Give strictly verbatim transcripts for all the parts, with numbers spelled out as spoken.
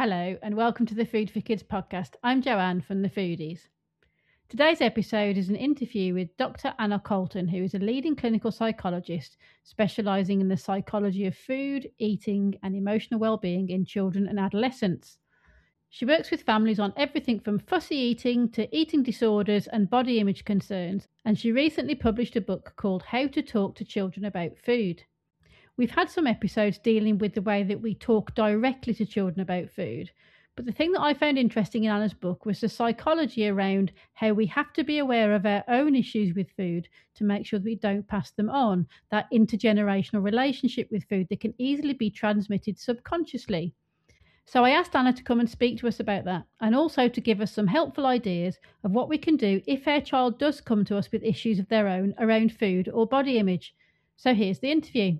Hello and welcome to the Food for Kids podcast. I'm Joanne from The Foodies. Today's episode is an interview with Doctor Anna Colton, who is a leading clinical psychologist specialising in the psychology of food, eating and emotional well-being in children and adolescents. She works with families on everything from fussy eating to eating disorders and body image concerns, and she recently published a book called How to Talk to Children About Food. We've had some episodes dealing with the way that we talk directly to children about food, but the thing that I found interesting in Anna's book was the psychology around how we have to be aware of our own issues with food to make sure that we don't pass them on, that intergenerational relationship with food that can easily be transmitted subconsciously. So I asked Anna to come and speak to us about that, and also to give us some helpful ideas of what we can do if our child does come to us with issues of their own around food or body image. So here's the interview.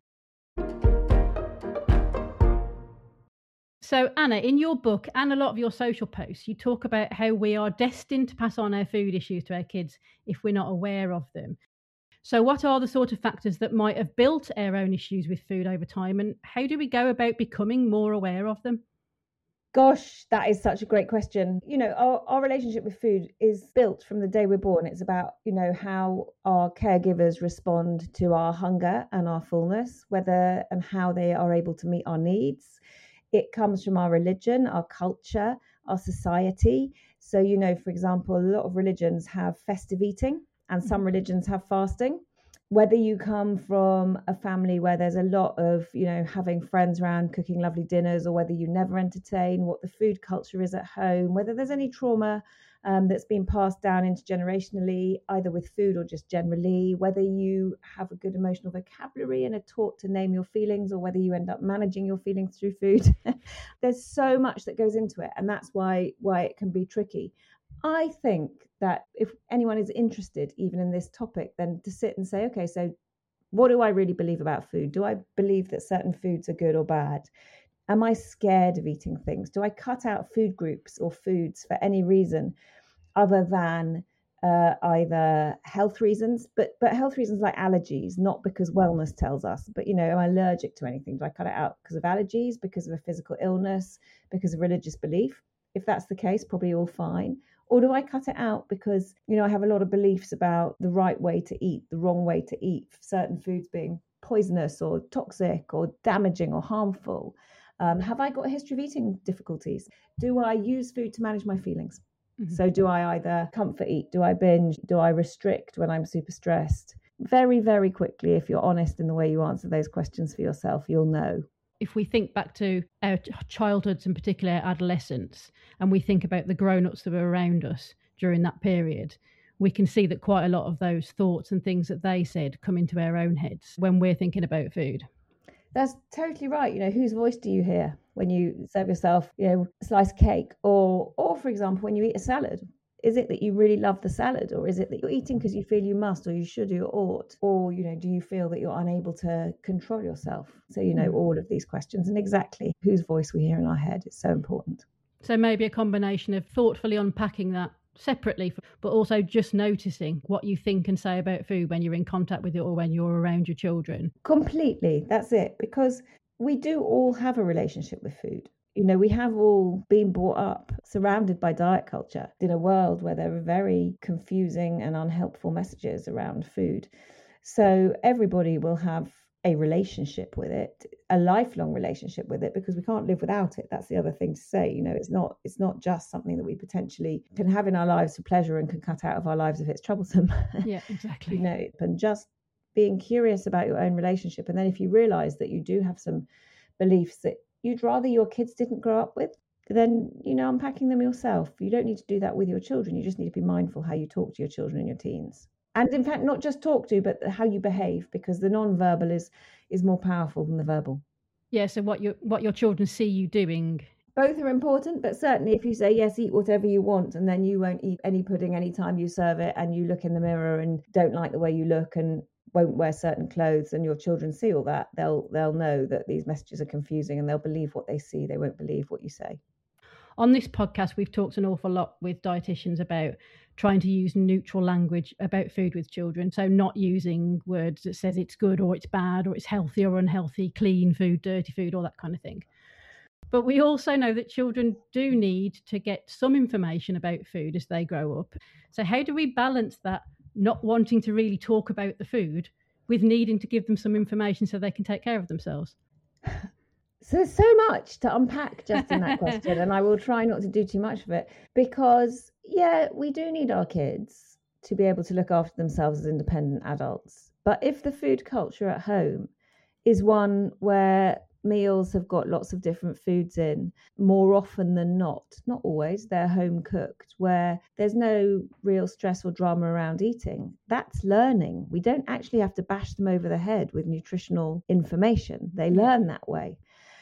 So Anna, in your book and a lot of your social posts, you talk about how we are destined to pass on our food issues to our kids if we're not aware of them. So what are the sort of factors that might have built our own issues with food over time, and how do we go about becoming more aware of them? Gosh, that is such a great question. You know, our, our relationship with food is built from the day we're born. It's about, you know, how our caregivers respond to our hunger and our fullness, whether and how they are able to meet our needs. It comes from our religion, our culture, our society. So, you know, for example, a lot of religions have festive eating and some religions have fasting. Whether you come from a family where there's a lot of, you know, having friends around cooking lovely dinners, or whether you never entertain, what the food culture is at home, whether there's any trauma um, that's been passed down intergenerationally, either with food or just generally, whether you have a good emotional vocabulary and are taught to name your feelings, or whether you end up managing your feelings through food. There's so much that goes into it, and that's why why it can be tricky. I think that if anyone is interested even in this topic, then to sit and say, okay, so what do I really believe about food? Do I believe that certain foods are good or bad? Am I scared of eating things? Do I cut out food groups or foods for any reason other than uh, either health reasons, but but health reasons like allergies, not because wellness tells us, but, you know, am I allergic to anything? Do I cut it out because of allergies, because of a physical illness, because of religious belief? If that's the case, probably all fine. Or do I cut it out because, you know, I have a lot of beliefs about the right way to eat, the wrong way to eat, certain foods being poisonous or toxic or damaging or harmful? Um, have I got a history of eating difficulties? Do I use food to manage my feelings? Mm-hmm. So do I either comfort eat? Do I binge? Do I restrict when I'm super stressed? Very, very quickly, if you're honest in the way you answer those questions for yourself, you'll know. If we think back to our childhoods, in particular our adolescence, and we think about the grown-ups that were around us during that period, we can see that quite a lot of those thoughts and things that they said come into our own heads when we're thinking about food. That's totally right. You know, whose voice do you hear when you serve yourself, you know, a slice of cake, or, or for example, when you eat a salad? Is it that you really love the salad, or is it that you're eating because you feel you must, or you should, or you ought? Or, you know, do you feel that you're unable to control yourself? So, you know, all of these questions, and exactly whose voice we hear in our head is so important. So maybe a combination of thoughtfully unpacking that separately, but also just noticing what you think and say about food when you're in contact with it or when you're around your children. Completely. That's it. Because we do all have a relationship with food. You know, we have all been brought up surrounded by diet culture in a world where there are very confusing and unhelpful messages around food. So everybody will have a relationship with it, a lifelong relationship with it, because we can't live without it. That's the other thing to say. You know, it's not it's not just something that we potentially can have in our lives for pleasure and can cut out of our lives if it's troublesome. Yeah, exactly. You know, and just being curious about your own relationship. And then if you realize that you do have some beliefs that you'd rather your kids didn't grow up with, then, you know, unpacking them yourself. You don't need to do that with your children. You just need to be mindful how you talk to your children and your teens. And in fact, not just talk to, but how you behave, because the non-verbal is is more powerful than the verbal. Yeah, so what your what your children see you doing. Both are important, but certainly if you say, yes, eat whatever you want, and then you won't eat any pudding anytime you serve it, and you look in the mirror and don't like the way you look and won't wear certain clothes, and your children see all that, they'll they'll know that these messages are confusing, and they'll believe what they see. They won't believe what you say. On this podcast, we've talked an awful lot with dietitians about trying to use neutral language about food with children. So not using words that says it's good or it's bad or it's healthy or unhealthy, clean food, dirty food, all that kind of thing. But we also know that children do need to get some information about food as they grow up. So how do we balance that not wanting to really talk about the food with needing to give them some information so they can take care of themselves? So there's so much to unpack just in that question, and I will try not to do too much of it, because, yeah, we do need our kids to be able to look after themselves as independent adults. But if the food culture at home is one where meals have got lots of different foods in, more often than not, not always, they're home cooked, where there's no real stress or drama around eating, that's learning. We don't actually have to bash them over the head with nutritional information. They learn that way.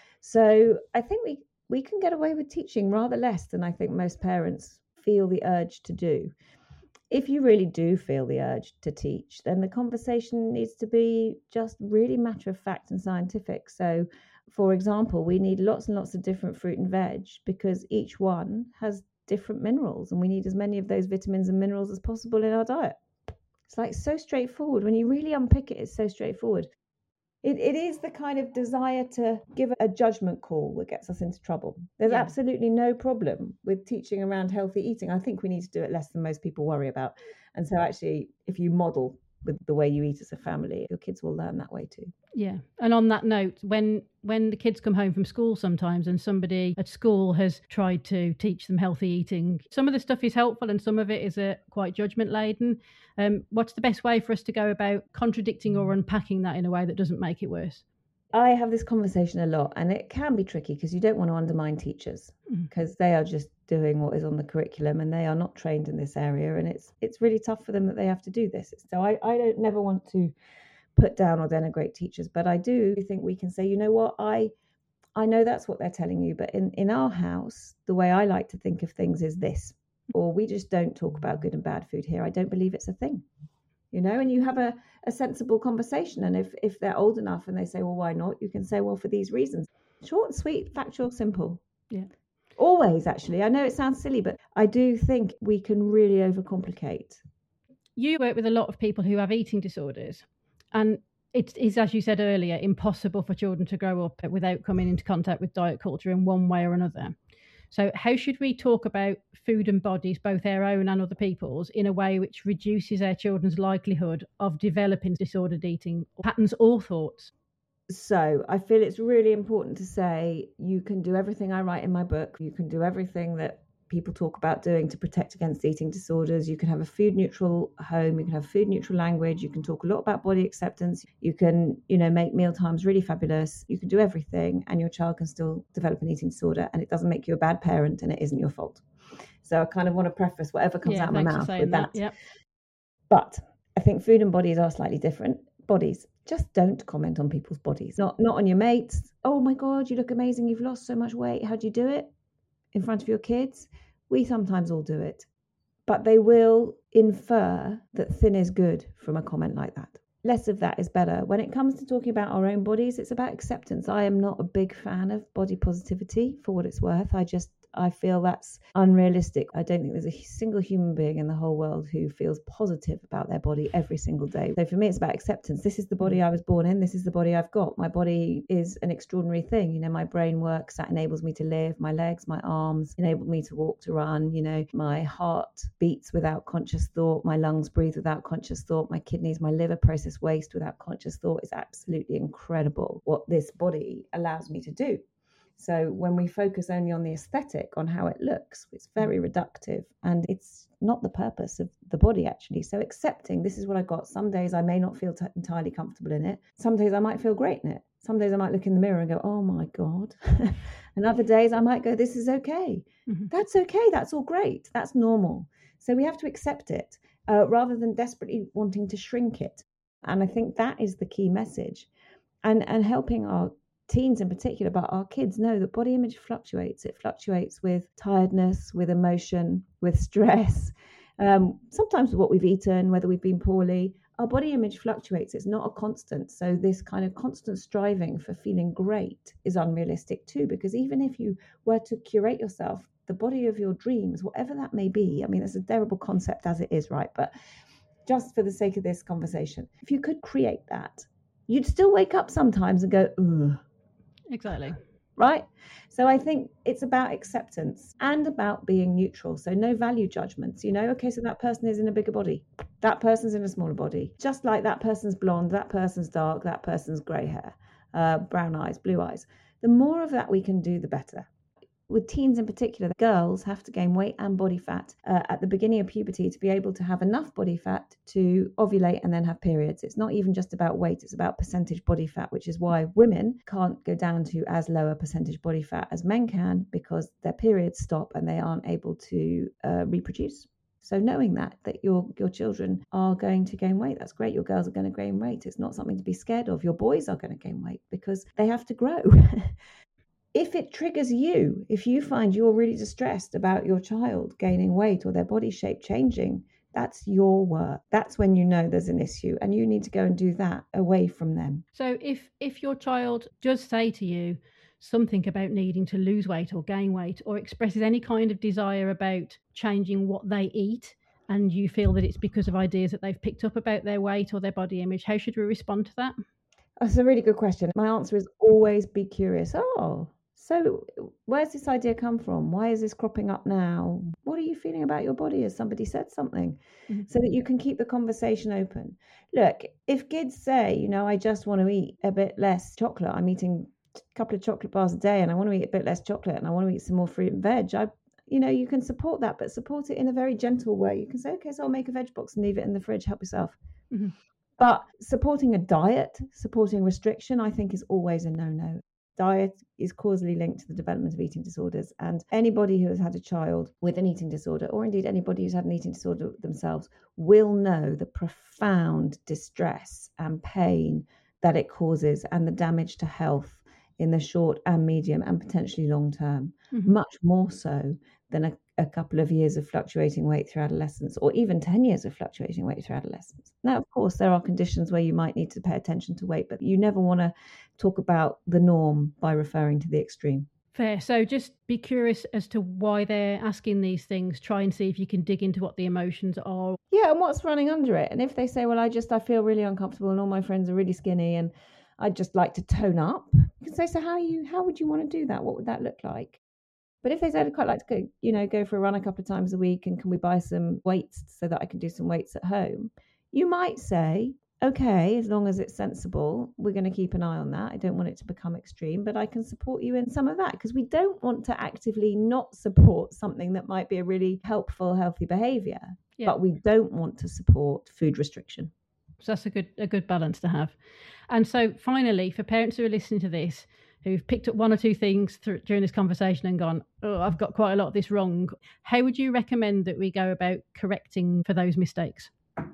So I think we, we can get away with teaching rather less than I think most parents feel the urge to do. If you really do feel the urge to teach, then the conversation needs to be just really matter of fact and scientific. So, for example, we need lots and lots of different fruit and veg because each one has different minerals, and we need as many of those vitamins and minerals as possible in our diet. It's like so straightforward. When you really unpick it, it's so straightforward. It, it is the kind of desire to give a judgment call that gets us into trouble. There's yeah. absolutely no problem with teaching around healthy eating. I think we need to do it less than most people worry about. And so actually, if you model with the way you eat as a family, your kids will learn that way too. Yeah. And on that note, when when the kids come home from school sometimes and somebody at school has tried to teach them healthy eating, some of the stuff is helpful and some of it is uh, quite judgment laden. Um, what's the best way for us to go about contradicting or unpacking that in a way that doesn't make it worse? I have this conversation a lot, and it can be tricky because you don't want to undermine teachers because mm. they are just doing what is on the curriculum and they are not trained in this area, and it's it's really tough for them that they have to do this. So I, I don't never want to put down or denigrate teachers, but I do think we can say, you know what, I I know that's what they're telling you, but in, in our house, the way I like to think of things is this, or we just don't talk about good and bad food here. I don't believe it's a thing. You know, and you have a, a sensible conversation. And if, if they're old enough and they say, well, why not? You can say, well, for these reasons. Short and sweet, factual, simple. Yeah. Always, actually. I know it sounds silly, but I do think we can really overcomplicate. You work with a lot of people who have eating disorders. And it is, as you said earlier, impossible for children to grow up without coming into contact with diet culture in one way or another. So how should we talk about food and bodies, both our own and other people's, in a way which reduces our children's likelihood of developing disordered eating patterns or thoughts? So I feel it's really important to say you can do everything I write in my book. You can do everything that people talk about doing to protect against eating disorders. You can have a food neutral home. You can have food neutral language. You can talk a lot about body acceptance. You can, you know, make meal times really fabulous. You can do everything and your child can still develop an eating disorder, and it doesn't make you a bad parent and it isn't your fault. So I kind of want to preface whatever comes yeah, out of my mouth with that. that. Yep. But I think food and bodies are slightly different. Bodies, just don't comment on people's bodies. Not, not on your mates. Oh my God, you look amazing. You've lost so much weight. How'd you do it? In front of your kids. We sometimes all do it, but they will infer that thin is good from a comment like that. Less of that is better. When it comes to talking about our own bodies, it's about acceptance. I am not a big fan of body positivity, for what it's worth. I just, I feel that's unrealistic. I don't think there's a single human being in the whole world who feels positive about their body every single day. So for me, it's about acceptance. This is the body I was born in. This is the body I've got. My body is an extraordinary thing. You know, my brain works. That enables me to live. My legs, my arms enable me to walk, to run. You know, my heart beats without conscious thought. My lungs breathe without conscious thought. My kidneys, my liver process waste without conscious thought. Is absolutely incredible what this body allows me to do. So when we focus only on the aesthetic, on how it looks, it's very reductive and it's not the purpose of the body actually. So accepting this is what I got. Some days I may not feel t- entirely comfortable in it. Some days I might feel great in it. Some days I might look in the mirror and go, oh my God. And other days I might go, this is okay. Mm-hmm. That's okay. That's all great. That's normal. So we have to accept it uh, rather than desperately wanting to shrink it. And I think that is the key message. And, and helping our teens in particular, but our kids know that body image fluctuates. It fluctuates with tiredness, with emotion, with stress, um, sometimes with what we've eaten, whether we've been poorly. Our body image fluctuates. It's not a constant. So this kind of constant striving for feeling great is unrealistic too, because even if you were to curate yourself, the body of your dreams, whatever that may be, I mean, it's a terrible concept as it is, right? But just for the sake of this conversation, if you could create that, you'd still wake up sometimes and go, ugh. Exactly. right? So I think it's about acceptance and about being neutral. So no value judgments, you know, okay, so that person is in a bigger body, that person's in a smaller body, just like that person's blonde, that person's dark, that person's grey hair, uh, brown eyes, blue eyes. The more of that we can do, the better. With teens in particular, the girls have to gain weight and body fat uh, at the beginning of puberty to be able to have enough body fat to ovulate and then have periods. It's not even just about weight, it's about percentage body fat, which is why women can't go down to as low a percentage body fat as men can, because their periods stop and they aren't able to uh, reproduce. So knowing that, that your your children are going to gain weight, that's great. Your girls are going to gain weight. It's not something to be scared of. Your boys are going to gain weight because they have to grow. If it triggers you, if you find you're really distressed about your child gaining weight or their body shape changing, that's your work. That's when you know there's an issue and you need to go and do that away from them. So if if your child does say to you something about needing to lose weight or gain weight, or expresses any kind of desire about changing what they eat, and you feel that it's because of ideas that they've picked up about their weight or their body image, how should we respond to that? That's a really good question. My answer is always be curious. Oh, so where's this idea come from? Why is this cropping up now? What are you feeling about your body? Has somebody said something? Mm-hmm. So that you can keep the conversation open. Look, if kids say, you know, I just want to eat a bit less chocolate, I'm eating a couple of chocolate bars a day and I want to eat a bit less chocolate and I want to eat some more fruit and veg, I, you know, you can support that, but support it in a very gentle way. You can say, okay, so I'll make a veg box and leave it in the fridge, help yourself. Mm-hmm. But supporting a diet, supporting restriction, I think is always a no-no. Diet is causally linked to the development of eating disorders, and anybody who has had a child with an eating disorder, or indeed anybody who's had an eating disorder themselves, will know the profound distress and pain that it causes and the damage to health in the short and medium and potentially long term, mm-hmm. much more so than a, a couple of years of fluctuating weight through adolescence, or even ten years of fluctuating weight through adolescence. Now, of course, there are conditions where you might need to pay attention to weight, but you never want to talk about the norm by referring to the extreme. Fair. So just be curious as to why they're asking these things. Try and see if you can dig into what the emotions are. Yeah, and what's running under it. And if they say, well, I just, I feel really uncomfortable and all my friends are really skinny and I'd just like to tone up, you can say, so how you, how would you want to do that? What would that look like? But if they said, I'd quite like to go, you know, go for a run a couple of times a week and can we buy some weights so that I can do some weights at home? You might say, okay, as long as it's sensible, we're going to keep an eye on that. I don't want it to become extreme, but I can support you in some of that, because we don't want to actively not support something that might be a really helpful, healthy behaviour, yeah. But we don't want to support food restriction. So that's a good a good balance to have. And so finally, for parents who are listening to this, who've picked up one or two things through, during this conversation and gone, oh, I've got quite a lot of this wrong, how would you recommend that we go about correcting for those mistakes?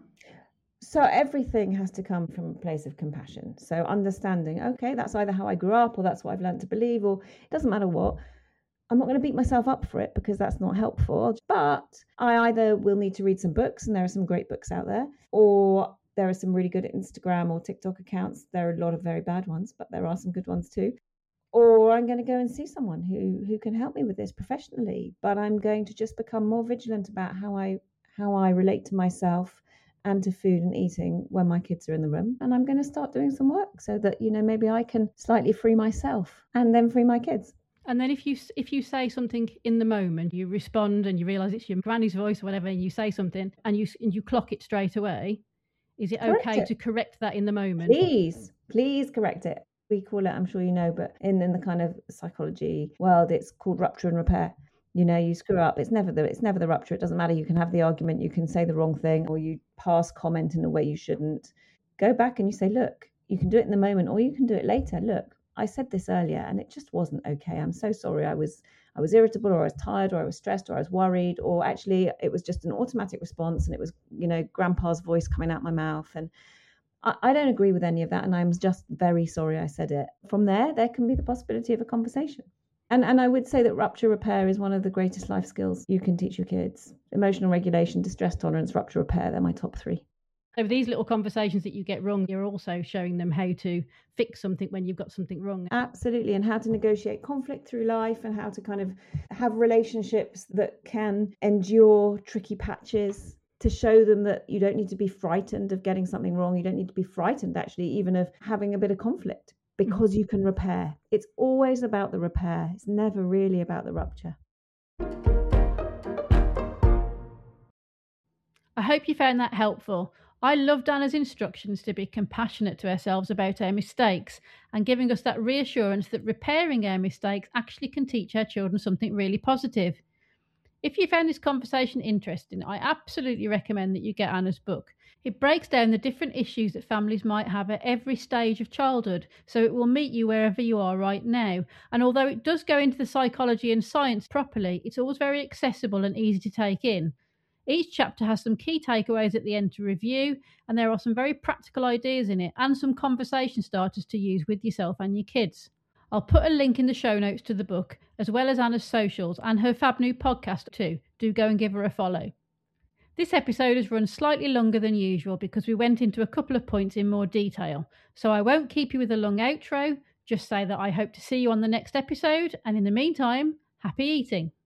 So everything has to come from a place of compassion. So understanding, okay, that's either how I grew up or that's what I've learned to believe, or it doesn't matter what. I'm not going to beat myself up for it because that's not helpful. But I either will need to read some books, and there are some great books out there, or there are some really good Instagram or TikTok accounts. There are a lot of very bad ones, but there are some good ones too. Or I'm going to go and see someone who, who can help me with this professionally. But I'm going to just become more vigilant about how I how I relate to myself and to food and eating when my kids are in the room. And I'm going to start doing some work so that, you know, maybe I can slightly free myself and then free my kids. And then if you if you say something in the moment, you respond and you realise it's your granny's voice or whatever, and you say something and you and you clock it straight away, is it correct okay it. to correct that in the moment? Please, please correct it. We call it, I'm sure you know, but in, in the kind of psychology world, it's called rupture and repair. You know, you screw up, it's never the it's never the rupture. It doesn't matter. You can have the argument, you can say the wrong thing, or you pass comment in a way you shouldn't. Go back and you say, look, you can do it in the moment, or you can do it later. Look, I said this earlier and it just wasn't okay. I'm so sorry. I was I was irritable, or I was tired, or I was stressed, or I was worried, or actually it was just an automatic response and it was, you know, grandpa's voice coming out my mouth. And I, I don't agree with any of that. And I'm just very sorry I said it. From there, there can be the possibility of a conversation. And and I would say that rupture repair is one of the greatest life skills you can teach your kids. Emotional regulation, distress tolerance, rupture repair, they're my top three. So these little conversations that you get wrong, you're also showing them how to fix something when you've got something wrong. Absolutely. And how to negotiate conflict through life, and how to kind of have relationships that can endure tricky patches, to show them that you don't need to be frightened of getting something wrong. You don't need to be frightened, actually, even of having a bit of conflict. because you can repair. It's always about the repair. It's never really about the rupture. I hope you found that helpful. I loved Anna's instructions to be compassionate to ourselves about our mistakes and giving us that reassurance that repairing our mistakes actually can teach our children something really positive. If you found this conversation interesting, I absolutely recommend that you get Anna's book. It breaks down the different issues that families might have at every stage of childhood, so it will meet you wherever you are right now. And although it does go into the psychology and science properly, it's always very accessible and easy to take in. Each chapter has some key takeaways at the end to review, and there are some very practical ideas in it and some conversation starters to use with yourself and your kids. I'll put a link in the show notes to the book, as well as Anna's socials and her fab new podcast too. Do go and give her a follow. This episode has run slightly longer than usual because we went into a couple of points in more detail, so I won't keep you with a long outro, just say that I hope to see you on the next episode, and in the meantime, happy eating.